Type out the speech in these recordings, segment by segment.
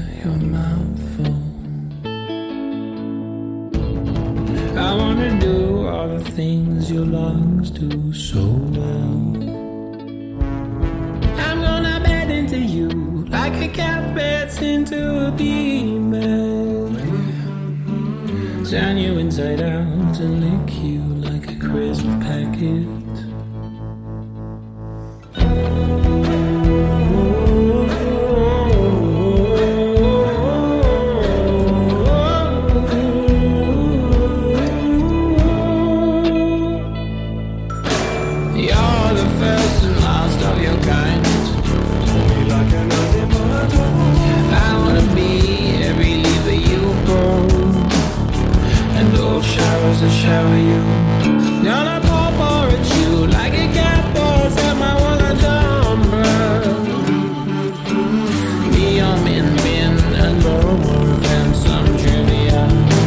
your mouthful. I wanna do all the things your lungs do so well. I'm gonna bed into you like a cat beds into a female. Turn you inside out and lick you like a crisp packet. You're the first and last of your kind. I wanna be every leaf that you grow, and all showers that shower you. Gonna pour at you like a cat pours at my wallet umbrella. Be your min and go more than some trivia.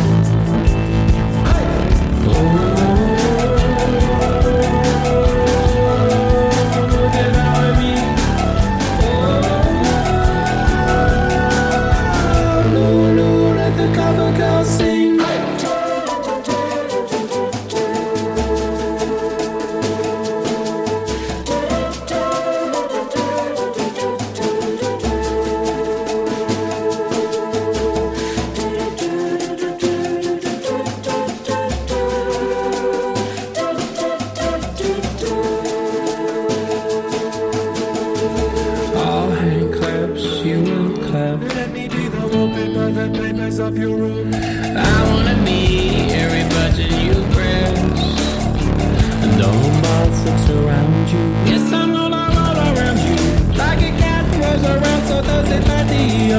Let me be the wallpaper that papers up your room. I wanna be every button you press, and all the mouths that surround you. Yes, I'm gonna roll around you like a cat rolls around, so does it at the